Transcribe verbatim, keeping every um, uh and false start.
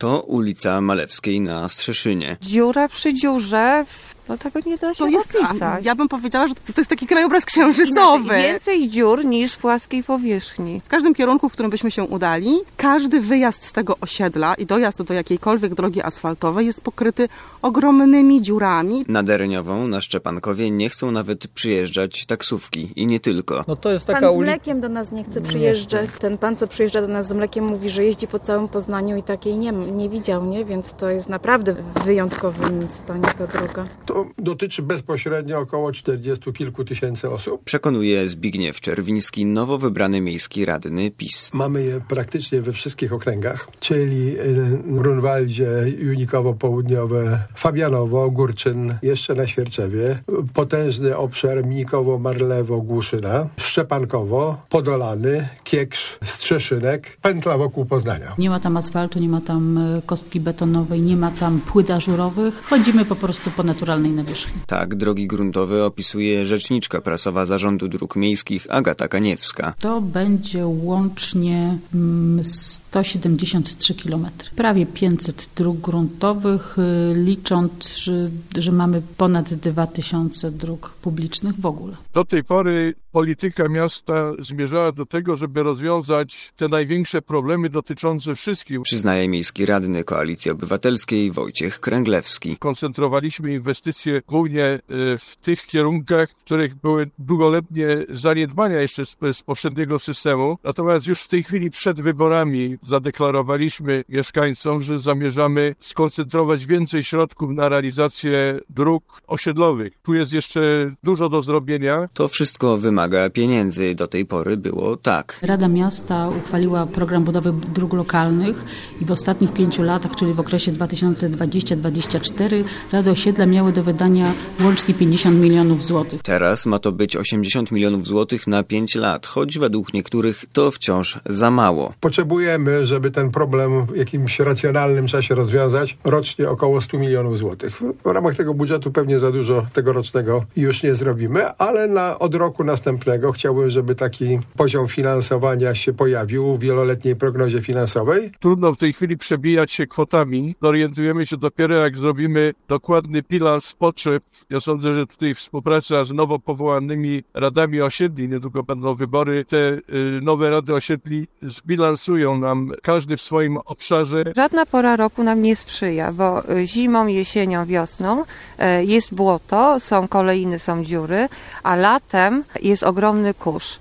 To ulica Malewskiej na Strzeszynie. Dziura przy dziurze, no tego nie da się to jest, opisać. Ja bym powiedziała, że to, to jest taki krajobraz księżycowy. Więcej dziur niż płaskiej powierzchni. W każdym kierunku, w którym byśmy się udali, każdy wyjazd z tego osiedla i dojazd do jakiejkolwiek drogi asfaltowej jest pokryty ogromnymi dziurami. Na Dereniową, na Szczepankowie nie chcą nawet przyjeżdżać taksówki i nie tylko. No to jest taka pan z uli... mlekiem do nas nie chce przyjeżdżać. Nie chce. Ten pan, co przyjeżdża do nas z mlekiem, mówi, że jeździ po całym Poznaniu i takiej nie, nie widział, nie? Więc to jest naprawdę w wyjątkowym stanie ta droga. To dotyczy bezpośrednio około czterdziestu kilku tysięcy osób. Przekonuje Zbigniew Czerwiński, nowo wybrany miejski radny PiS. Mamy je praktycznie we wszystkich okręgach, czyli w Grunwaldzie, Junikowo-Południowe, Fabianowo, Górczyn, jeszcze na Świerczewie, potężny obszar Mnikowo, Marlewo, Głuszyna, Szczepankowo, Podolany, Kieksz, Strzeszynek, pętla wokół Poznania. Nie ma tam asfaltu, nie ma tam kostki betonowej, nie ma tam płyt ażurowych. Chodzimy po prostu po naturalnej nawierzchni. Tak, drogi gruntowe opisuje rzeczniczka prasowa Zarządu Dróg Miejskich Agata Kaniewska. To będzie łącznie sto siedemdziesiąt trzy kilometry. Prawie pięćset dróg gruntowych, licząc, że, że mamy ponad dwa tysiące dróg publicznych w ogóle. Do tej pory polityka miasta zmierzała do tego, żeby rozwiązać te największe problemy dotyczące wszystkich. Przyznaje miejski radny Koalicji Obywatelskiej Wojciech Kręglewski. Koncentrowaliśmy inwestycje głównie w tych kierunkach, w których były długoletnie zaniedbania jeszcze z, z poprzedniego systemu. Natomiast już w tej chwili przed wyborami zadeklarowaliśmy mieszkańcom, że zamierzamy skoncentrować więcej środków na realizację dróg osiedlowych. Tu jest jeszcze dużo do zrobienia. To wszystko wymaga pieniędzy. Do tej pory było tak. Rada Miasta uchwaliła program budowy dróg lokalnych i w ostatnich pięciu latach, czyli w okresie dwa tysiące dwudziestym do dwudziestego czwartego, Rady Osiedla miały do wydania łącznie pięćdziesiąt milionów złotych. Teraz ma to być osiemdziesiąt milionów złotych na pięć lat, choć według niektórych to wciąż za mało. Potrzebujemy, żeby ten problem w jakimś racjonalnym czasie rozwiązać, rocznie około stu milionów złotych. W ramach tego budżetu pewnie za dużo tegorocznego już nie zrobimy, ale na, od roku następnego chciałbym, żeby taki poziom finansowania się pojawił w wieloletniej prognozie finansowej. Trudno w tej chwili przebijać się kwotami. Orientujemy się dopiero, jak zrobimy dokładny bilans potrzeb. Ja sądzę, że tutaj współpraca z nowo powołanymi radami osiedli, niedługo będą wybory, te y, nowe rady osiedli zbilansują nam każdy w swoim obszarze. Żadna pora roku nam nie sprzyja, bo zimą, jesienią, wiosną jest błoto, są kolejny, są dziury, a latem jest ogromny kurz.